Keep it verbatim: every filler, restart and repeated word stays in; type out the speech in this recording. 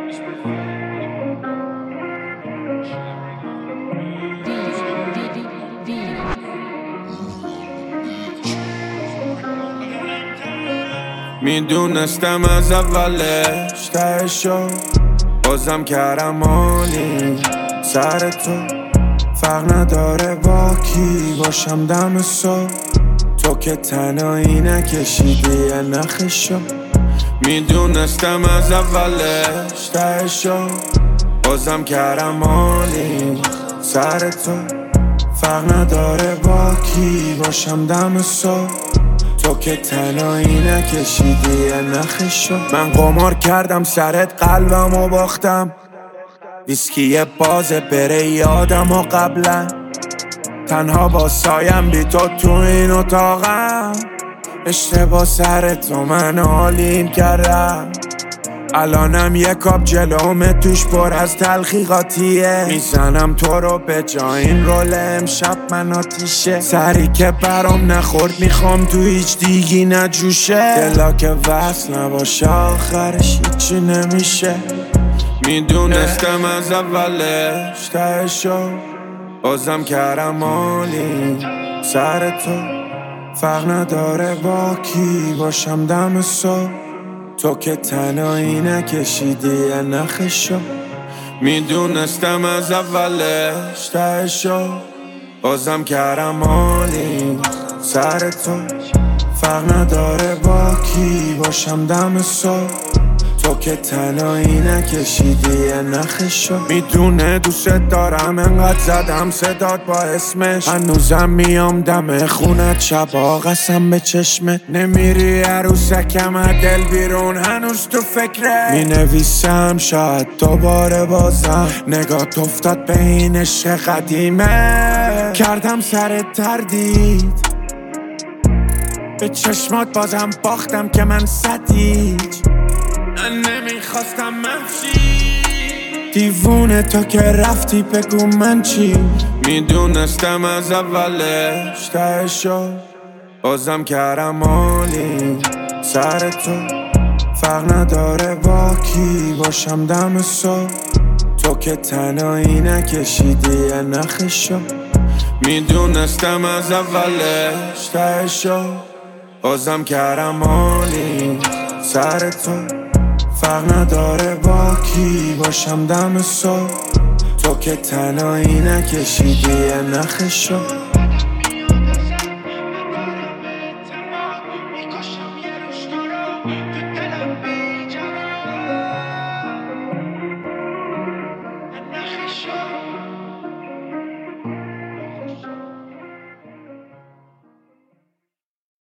میدونستم از اولش تهشو بازم کردم مالی سر تو فرق نداره با کی باشم دم صبح تو که تنهایی نکشیدی یه نخشو میدونستم از اولش تهشو بازم کردم مالی سر تو فرق نداره با کی باشم دم صبح تو که تنهایی نکشیدی یه نخشو من قمار کردم سرت قلبم و باختم ویسکی بازه بره یادم و قبلا تنها با سایم بی تو تو این اتاقم اشتباه سر تو من آلین کردم الانم یه کاب جلومه توش پر از تلخیقاتیه میزنم تو رو به جا این رول امشب من آتیشه سری که برام نخورد میخوام تو هیچ دیگی نجوشه دلا که وصل نباشه آخرش هیچی نمیشه میدونستم از اولش تهشو بازم کردم مالی سر تو فرق نداره با کی باشم دم صبح تو که تنهایی نکشیدی یه نخشو میدونستم از اولش تهشو بازم کردم مالی سر تو فرق نداره با کی باشم دم صبح تو که تنهایی نکشیدی یه نخشو میدونه دوست دارم انقدر زدم صدات با اسمش هنوزم میام دم خونت شبا قسم به چشمت نمیری عروسکم از دل بیرون هنوز تو فکره مینویسم شاید دوباره بازم نگات افتاد به این عشق قدیمه کردم سر تردید به چشمات بازم باختم که من ستیج من نمیخواستم مفشی دیوونه تو که رفتی بگو من چی میدونستم از اولش تهشو بازم کردم مالی سر تو فرق نداره با کی باشم دم صبح تو که تنهایی نکشیدی یه نخشو میدونستم از اولش تهشو بازم کردم مالی سر تو فرق نداره با کی باشم دم صبح تو که تنهایی نکشیدی یه نخشو Show.